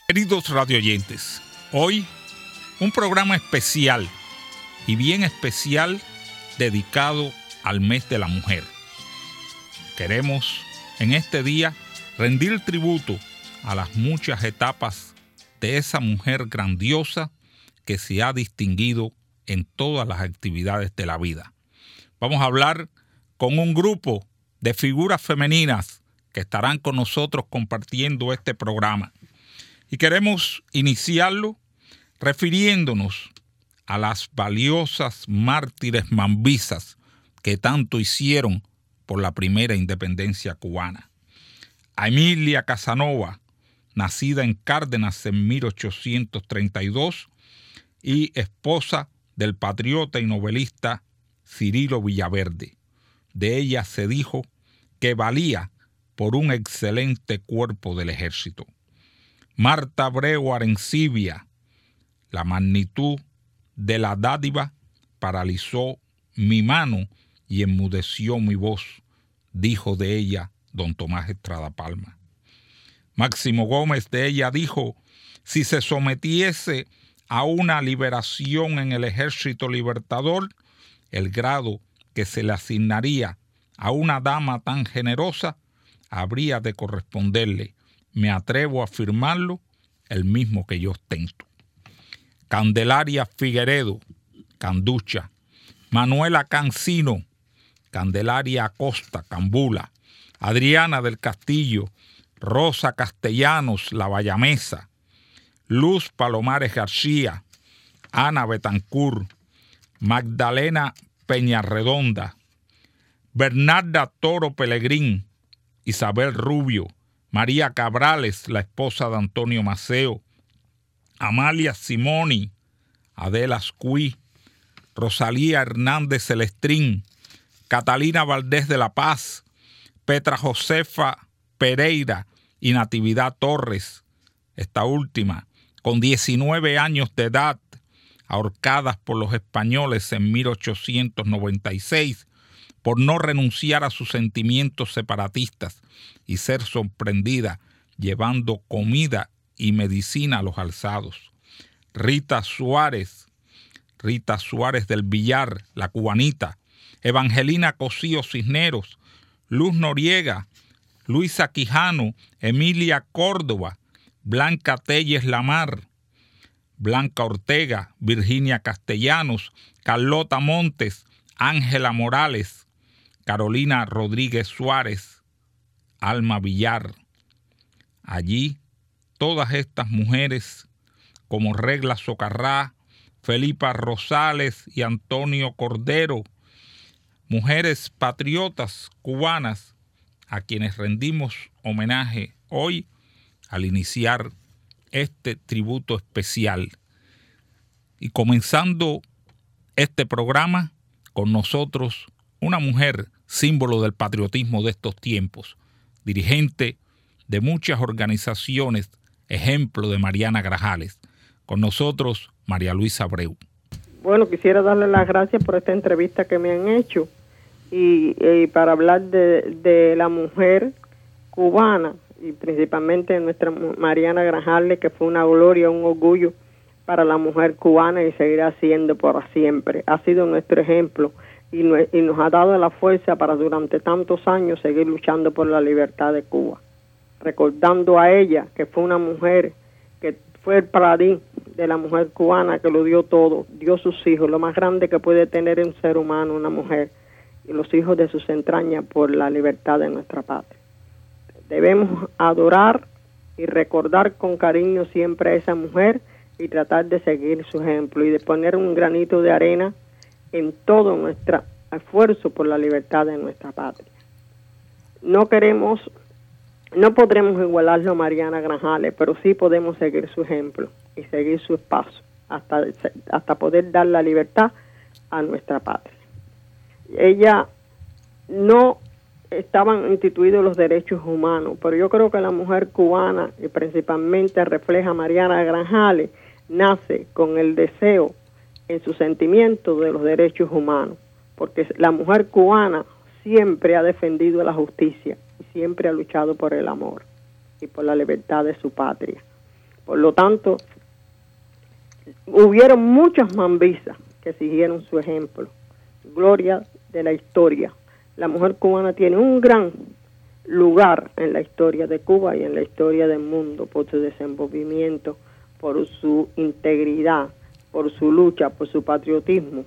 Queridos radioyentes, hoy un programa especial y bien especial dedicado al mes de la mujer. Queremos en este día rendir tributo a las muchas etapas de esa mujer grandiosa que se ha distinguido en todas las actividades de la vida. Vamos a hablar con un grupo de figuras femeninas que estarán con nosotros compartiendo este programa. Y queremos iniciarlo refiriéndonos a las valiosas mártires mambisas que tanto hicieron por la primera independencia cubana. A Emilia Casanova, nacida en Cárdenas en 1832 y esposa del patriota y novelista Cirilo Villaverde. De ella se dijo que valía por un excelente cuerpo del ejército. Marta Abreu Arencibia, la magnitud de la dádiva paralizó mi mano y enmudeció mi voz, dijo de ella don Tomás Estrada Palma. Máximo Gómez de ella dijo, si se sometiese a una liberación en el ejército libertador, el grado que se le asignaría a una dama tan generosa habría de corresponderle, me atrevo a afirmarlo, el mismo que yo ostento. Candelaria Figueredo, Canducha, Manuela Cancino, Candelaria Acosta, Cambula, Adriana del Castillo, Rosa Castellanos, La Bayamesa, Luz Palomares García, Ana Betancourt, Magdalena Peñarredonda, Bernarda Toro Pelegrín, Isabel Rubio, María Cabrales, la esposa de Antonio Maceo, Amalia Simoni, Adela Ascuí, Rosalía Hernández Celestrín, Catalina Valdés de la Paz, Petra Josefa Pereira y Natividad Torres, esta última, con 19 años de edad, ahorcadas por los españoles en 1896, por no renunciar a sus sentimientos separatistas y ser sorprendida llevando comida y medicina a los alzados. Rita Suárez del Villar, la cubanita, Evangelina Cosío Cisneros, Luz Noriega, Luisa Quijano, Emilia Córdoba, Blanca Telles Lamar, Blanca Ortega, Virginia Castellanos, Carlota Montes, Ángela Morales, Carolina Rodríguez Suárez, Alma Villar. Allí, todas estas mujeres, como Regla Socarrá, Felipa Rosales y Antonio Cordero, mujeres patriotas cubanas, a quienes rendimos homenaje hoy al iniciar este tributo especial. Y comenzando este programa, con nosotros una mujer símbolo del patriotismo de estos tiempos, dirigente de muchas organizaciones, ejemplo de Mariana Grajales. Con nosotros, María Luisa Abreu. Bueno, quisiera darle las gracias por esta entrevista que me han hecho y para hablar de la mujer cubana y principalmente de nuestra Mariana Grajales, que fue una gloria, un orgullo para la mujer cubana y seguirá siendo por siempre. Ha sido nuestro ejemplo y nos ha dado la fuerza para durante tantos años seguir luchando por la libertad de Cuba. Recordando a ella, que fue una mujer que fue el paladín de la mujer cubana, que lo dio todo, dio sus hijos, lo más grande que puede tener un ser humano, una mujer, y los hijos de sus entrañas por la libertad de nuestra patria. Debemos adorar y recordar con cariño siempre a esa mujer y tratar de seguir su ejemplo y de poner un granito de arena en todo nuestro esfuerzo por la libertad de nuestra patria. No podremos igualarlo a Mariana Grajales, pero sí podemos seguir su ejemplo y seguir su paso hasta poder dar la libertad a nuestra patria. Ella no estaban instituidos los derechos humanos, pero yo creo que la mujer cubana, y principalmente refleja Mariana Grajales, nace con el deseo en su sentimiento de los derechos humanos, porque la mujer cubana siempre ha defendido la justicia y siempre ha luchado por el amor y por la libertad de su patria. Por lo tanto, hubieron muchas mambisas que siguieron su ejemplo. Gloria de la historia. La mujer cubana tiene un gran lugar en la historia de Cuba y en la historia del mundo por su desenvolvimiento, por su integridad, por su lucha, por su patriotismo.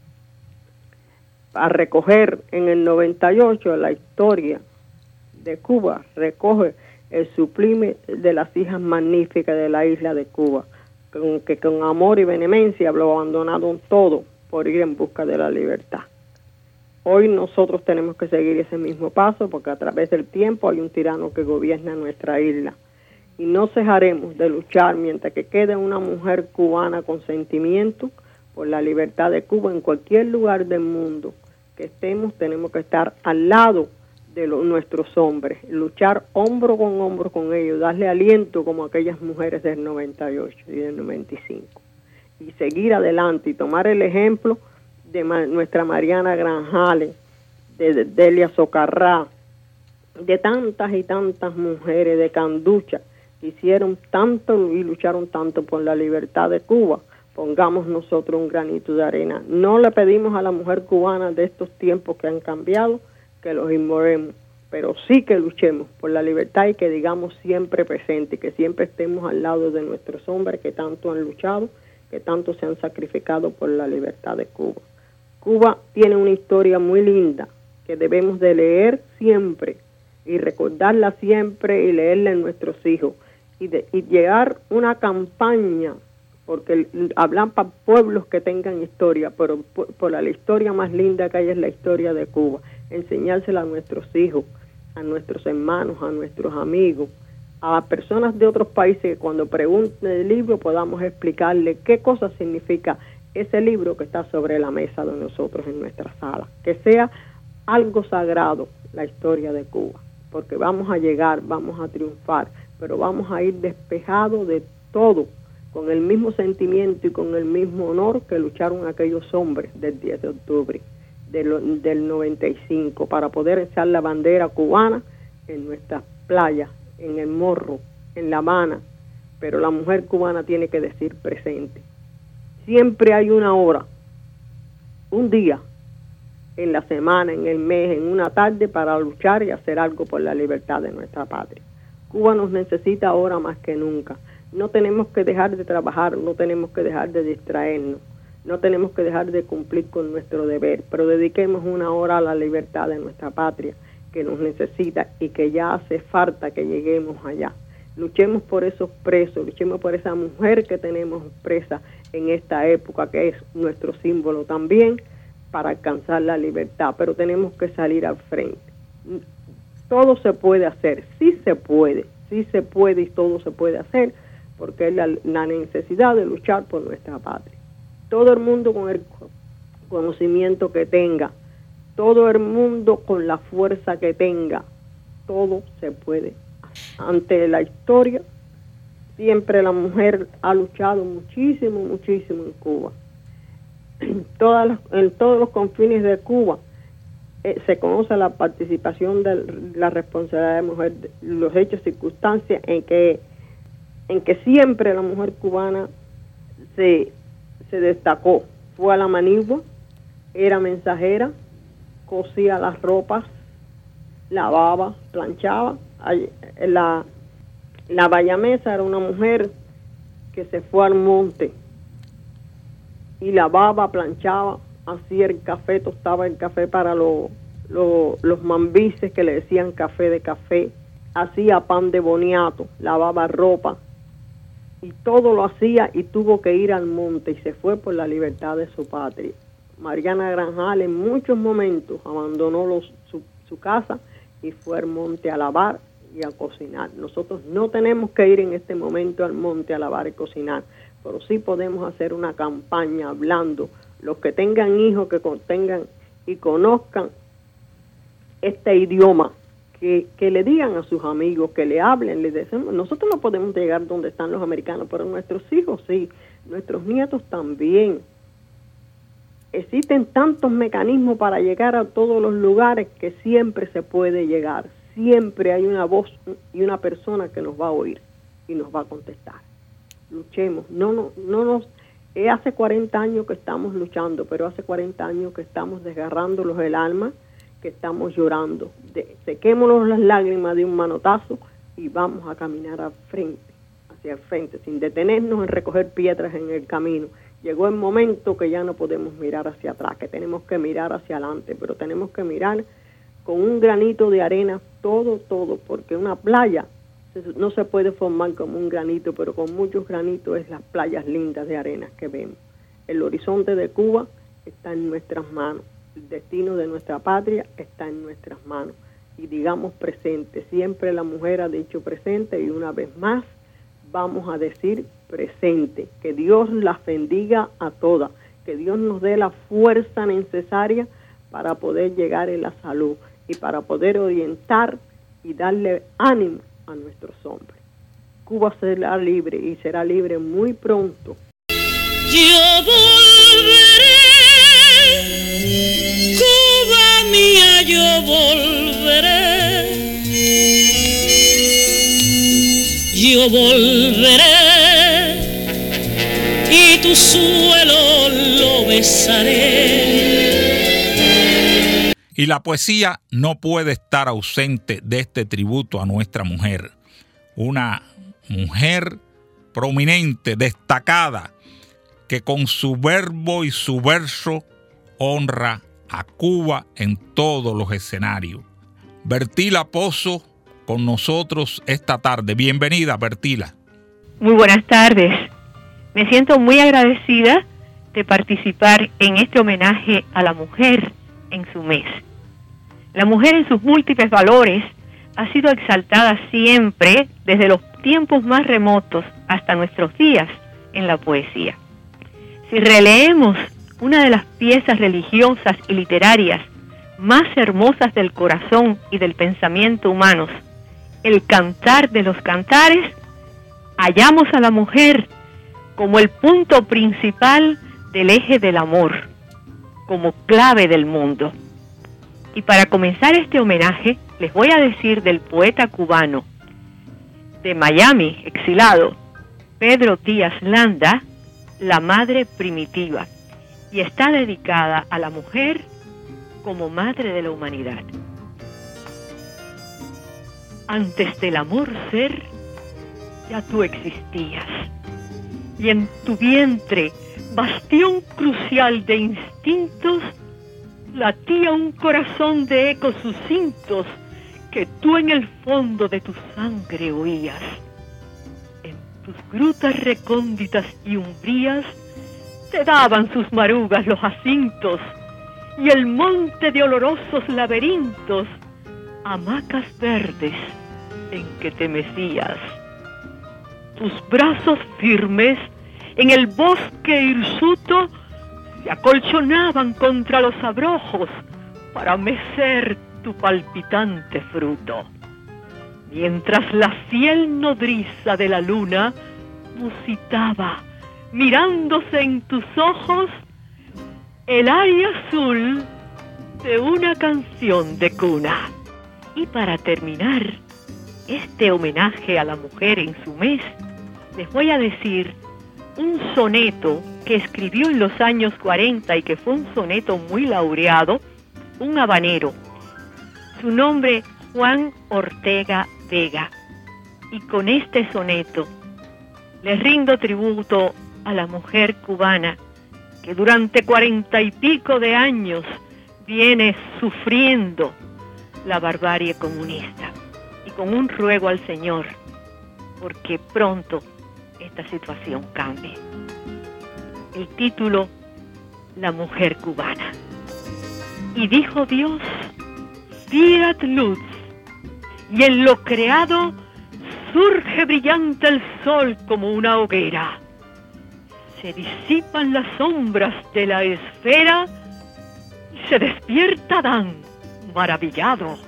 A recoger en el 98 la historia de Cuba, recoge el sublime de las hijas magníficas de la isla de Cuba, que con amor y vehemencia lo abandonaron todo por ir en busca de la libertad. Hoy nosotros tenemos que seguir ese mismo paso, porque a través del tiempo hay un tirano que gobierna nuestra isla. Y no cejaremos de luchar mientras que quede una mujer cubana con sentimiento por la libertad de Cuba en cualquier lugar del mundo que estemos. Tenemos que estar al lado de nuestros hombres, luchar hombro con ellos, darle aliento como aquellas mujeres del 98 y del 95, y seguir adelante y tomar el ejemplo de nuestra Mariana Granjales, de Delia Socarrá, de tantas y tantas mujeres de Canducha que hicieron tanto y lucharon tanto por la libertad de Cuba. Pongamos nosotros un granito de arena. No le pedimos a la mujer cubana de estos tiempos que han cambiado que los inmolemos, pero sí que luchemos por la libertad y que digamos siempre presente, que siempre estemos al lado de nuestros hombres que tanto han luchado, que tanto se han sacrificado por la libertad de Cuba. Cuba tiene una historia muy linda que debemos de leer siempre y recordarla siempre y leerla en nuestros hijos y llegar una campaña, porque hablan para pueblos que tengan historia, pero por la historia más linda que hay es la historia de Cuba. Enseñársela a nuestros hijos, a nuestros hermanos, a nuestros amigos, a personas de otros países que cuando pregunten el libro podamos explicarle qué cosa significa ese libro que está sobre la mesa de nosotros en nuestra sala. Que sea algo sagrado la historia de Cuba, porque vamos a llegar, vamos a triunfar, pero vamos a ir despejados de todo, con el mismo sentimiento y con el mismo honor que lucharon aquellos hombres del 10 de octubre del 95 para poder echar la bandera cubana en nuestras playas, en el Morro, en La Habana. Pero la mujer cubana tiene que decir presente. Siempre hay una hora, un día, en la semana, en el mes, en una tarde para luchar y hacer algo por la libertad de nuestra patria. Cuba nos necesita ahora más que nunca. No tenemos que dejar de trabajar, no tenemos que dejar de distraernos, no tenemos que dejar de cumplir con nuestro deber, pero dediquemos una hora a la libertad de nuestra patria que nos necesita y que ya hace falta que lleguemos allá. Luchemos por esos presos, luchemos por esa mujer que tenemos presa en esta época, que es nuestro símbolo también, para alcanzar la libertad, pero tenemos que salir al frente. Todo se puede hacer, sí se puede y todo se puede hacer, porque es la necesidad de luchar por nuestra patria. Todo el mundo con el conocimiento que tenga, todo el mundo con la fuerza que tenga, todo se puede hacer. Ante la historia, siempre la mujer ha luchado muchísimo en Cuba. En todos los confines de Cuba se conoce la participación de la responsabilidad de la mujer, los hechos, circunstancias en que siempre la mujer cubana se destacó. Fue a la manigua, era mensajera, cosía las ropas, lavaba, planchaba. La bayamesa era una mujer que se fue al monte y lavaba, planchaba, hacía el café, tostaba el café para los mambises que le decían café de café, hacía pan de boniato, lavaba ropa, y todo lo hacía y tuvo que ir al monte y se fue por la libertad de su patria. Mariana Granjales en muchos momentos abandonó su casa y fue al monte a lavar y a cocinar. Nosotros no tenemos que ir en este momento al monte a lavar y cocinar, pero sí podemos hacer una campaña hablando, los que tengan hijos que tengan y conozcan este idioma, que le digan a sus amigos, que le hablen, les decimos, nosotros no podemos llegar donde están los americanos, pero nuestros hijos sí, nuestros nietos también. Existen tantos mecanismos para llegar a todos los lugares que siempre se puede llegar, siempre hay una voz y una persona que nos va a oír y nos va a contestar. luchemos. Hace 40 años que estamos luchando, pero hace 40 años que estamos desgarrándolos el alma, que estamos llorando. Sequémonos las lágrimas de un manotazo y vamos a caminar hacia el frente, sin detenernos en recoger piedras en el camino. Llegó el momento que ya no podemos mirar hacia atrás, que tenemos que mirar hacia adelante, pero tenemos que mirar con un granito de arena todo, porque una playa no se puede formar como un granito, pero con muchos granitos es las playas lindas de arena que vemos. El horizonte de Cuba está en nuestras manos, el destino de nuestra patria está en nuestras manos. Y digamos presente, siempre la mujer ha dicho presente y una vez más vamos a decir presente. Que Dios las bendiga a todas, que Dios nos dé la fuerza necesaria para poder llegar en la salud y para poder orientar y darle ánimo a nuestros hombres. Cuba será libre y será libre muy pronto. Yo volveré, Cuba mía, yo volveré. Yo volveré y tu suelo lo besaré. Y la poesía no puede estar ausente de este tributo a nuestra mujer. Una mujer prominente, destacada, que con su verbo y su verso honra a Cuba en todos los escenarios. Bertila Pozo con nosotros esta tarde. Bienvenida, Bertila. Muy buenas tardes. Me siento muy agradecida de participar en este homenaje a la mujer en su mes. La mujer en sus múltiples valores ha sido exaltada siempre, desde los tiempos más remotos hasta nuestros días, en la poesía. Si releemos una de las piezas religiosas y literarias más hermosas del corazón y del pensamiento humanos, el Cantar de los Cantares, hallamos a la mujer como el punto principal del eje del amor, como clave del mundo. Y para comenzar este homenaje, les voy a decir del poeta cubano de Miami, exilado, Pedro Díaz Landa, La Madre Primitiva, y está dedicada a la mujer como madre de la humanidad. Antes del amor ser, ya tú existías, y en tu vientre, bastión crucial de instintos, latía un corazón de ecos sucintos que tú en el fondo de tu sangre oías. En tus grutas recónditas y umbrías te daban sus marugas los jacintos, y el monte de olorosos laberintos, hamacas verdes en que te mecías. Tus brazos firmes en el bosque hirsuto se acolchonaban contra los abrojos para mecer tu palpitante fruto, mientras la fiel nodriza de la luna musitaba, mirándose en tus ojos, el aria azul de una canción de cuna. Y para terminar este homenaje a la mujer en su mes, les voy a decir un soneto que escribió en los años 40 y que fue un soneto muy laureado, un habanero. Su nombre, Juan Ortega Vega. Y con este soneto les rindo tributo a la mujer cubana que durante 40 y pico de años viene sufriendo la barbarie comunista, y con un ruego al Señor porque pronto esta situación cambie. El título, La mujer cubana. Y dijo Dios, fiat luz, y en lo creado surge brillante el sol como una hoguera. Se disipan las sombras de la esfera y se despierta Adán, maravillado.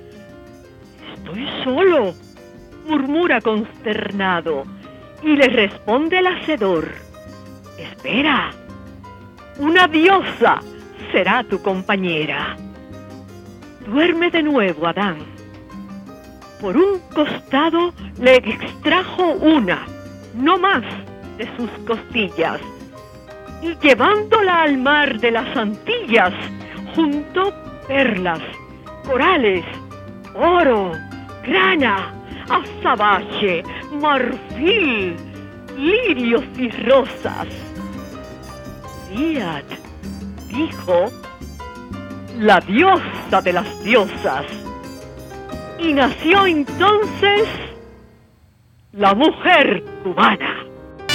Estoy solo, murmura consternado, y le responde el hacedor, espera, una diosa será tu compañera. Duerme de nuevo Adán. Por un costado le extrajo una, no más, de sus costillas y llevándola al mar de las Antillas, juntó perlas, corales, oro, grana, azabache, marfil, lirios y rosas. Fiat, dijo, la diosa de las diosas. Y nació entonces la mujer cubana.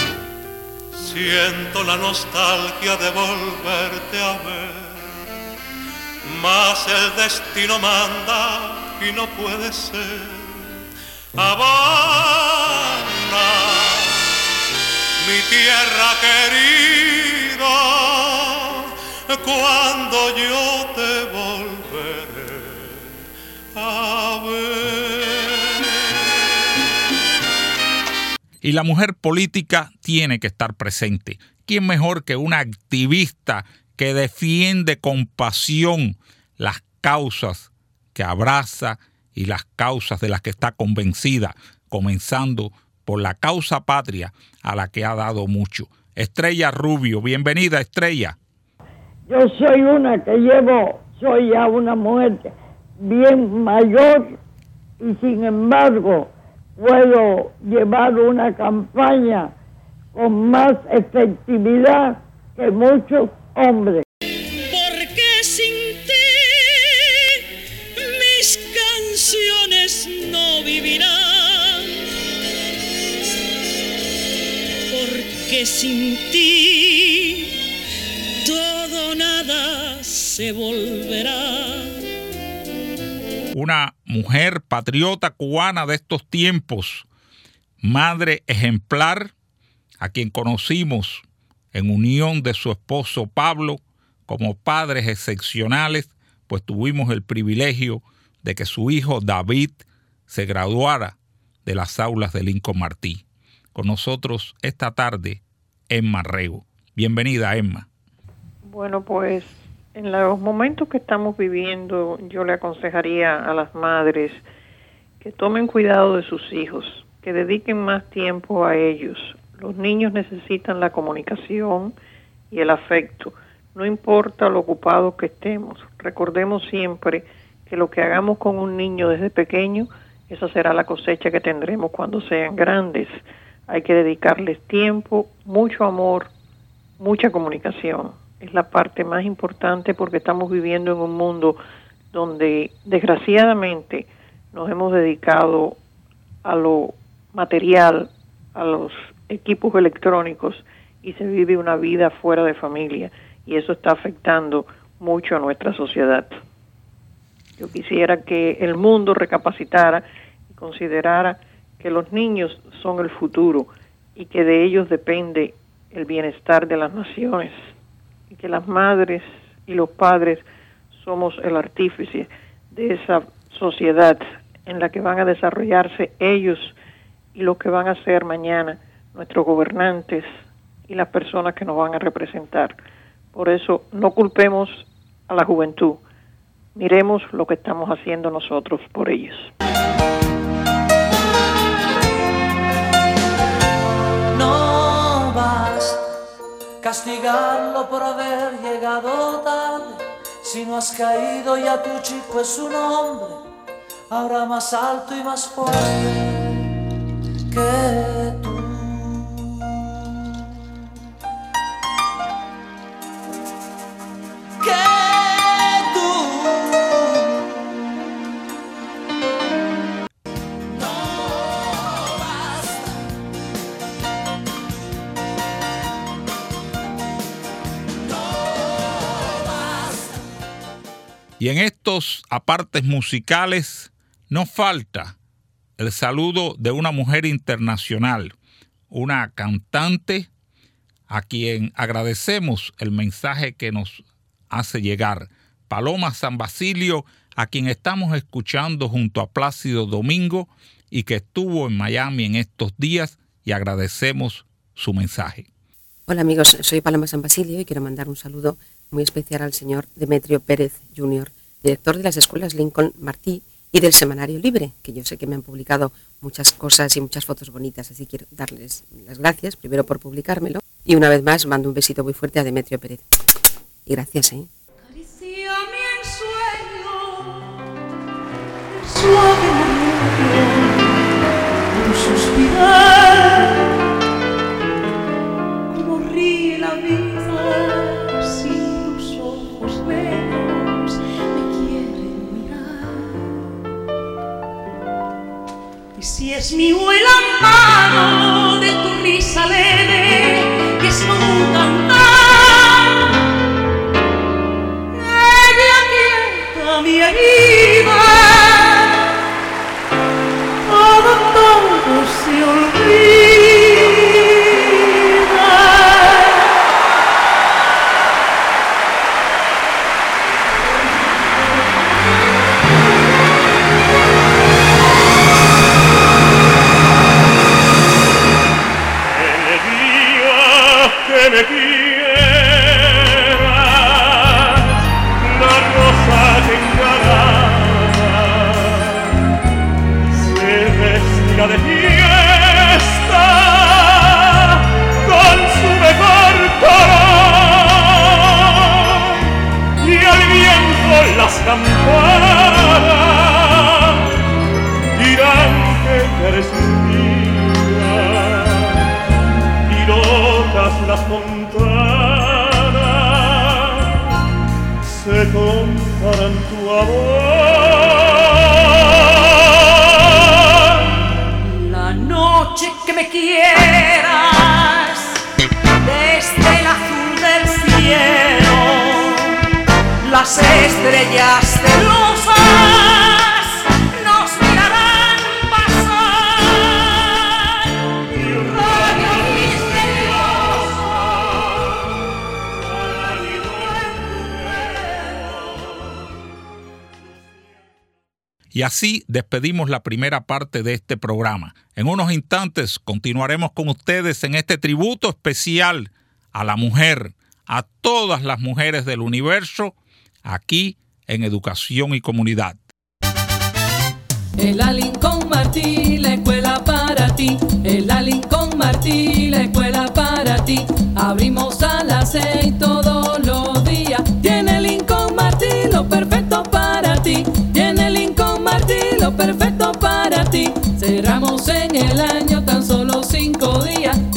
Siento la nostalgia de volverte a ver, mas el destino manda y no puede ser. Habana, mi tierra querida, cuando yo te volveré a ver. Y la mujer política tiene que estar presente. ¿Quién mejor que una activista que defiende con pasión las causas que abraza y las causas de las que está convencida, comenzando por la causa patria a la que ha dado mucho? Estrella Rubio, bienvenida, Estrella. Yo soy soy ya una mujer bien mayor y sin embargo puedo llevar una campaña con más efectividad que muchos hombres. Porque sin ti mis canciones no vivirán. Porque sin ti todo nada se volverá. Una mujer patriota cubana de estos tiempos, madre ejemplar, a quien conocimos en unión de su esposo Pablo como padres excepcionales, pues tuvimos el privilegio de que su hijo David se graduara de las aulas de Lincoln Martí. Con nosotros esta tarde, Emma Rego. Bienvenida, Emma. Bueno, pues en los momentos que estamos viviendo, yo le aconsejaría a las madres que tomen cuidado de sus hijos, que dediquen más tiempo a ellos. Los niños necesitan la comunicación y el afecto, no importa lo ocupados que estemos. Recordemos siempre que lo que hagamos con un niño desde pequeño, esa será la cosecha que tendremos cuando sean grandes. Hay que dedicarles tiempo, mucho amor, mucha comunicación. Es la parte más importante porque estamos viviendo en un mundo donde desgraciadamente nos hemos dedicado a lo material, a los equipos electrónicos y se vive una vida fuera de familia y eso está afectando mucho a nuestra sociedad. Yo quisiera que el mundo recapacitara y considerara que los niños son el futuro y que de ellos depende el bienestar de las naciones. Y que las madres y los padres somos el artífice de esa sociedad en la que van a desarrollarse ellos y los que van a ser mañana nuestros gobernantes y las personas que nos van a representar. Por eso no culpemos a la juventud, miremos lo que estamos haciendo nosotros por ellos. No vas castigarlo por haber llegado tarde. Si no has caído ya tu chico es un hombre, ahora más alto y más fuerte que tú. Y en estos apartes musicales nos falta el saludo de una mujer internacional, una cantante a quien agradecemos el mensaje que nos hace llegar, Paloma San Basilio, a quien estamos escuchando junto a Plácido Domingo y que estuvo en Miami en estos días y agradecemos su mensaje. Hola amigos, soy Paloma San Basilio y quiero mandar un saludo muy especial al señor Demetrio Pérez Jr., director de las escuelas Lincoln Martí y del Semanario Libre, que yo sé que me han publicado muchas cosas y muchas fotos bonitas, así quiero darles las gracias, primero por publicármelo, y una vez más mando un besito muy fuerte a Demetrio Pérez. Y gracias, Acaríciame en sueño, el suave murmullo, un suspirar, como ríe la vida, si tus ojos negros me quieren mirar. Y si es mío el amparo de tu risa leve, que es como un cantar, mi herida, todo se olvida. El día que me de fiesta con su mejor color y al viento las campanas dirán que eres mía y locas las montanas se contarán tu amor. Que me quieras desde el azul del cielo, las estrellas celosas nos mirarán pasar y un rayo misterioso Y así despedimos la primera parte de este programa. En unos instantes continuaremos con ustedes en este tributo especial a la mujer, a todas las mujeres del universo, aquí en Educación y Comunidad. El Lincoln Martí, la escuela para ti. El Lincoln Martí, la escuela para ti. Abrimos a las 6 todos los días. Tiene Lincoln Martí lo perfecto para ti. Tiene Lincoln Martí lo perfecto para ti. Cerramos en el año tan solo 5 días.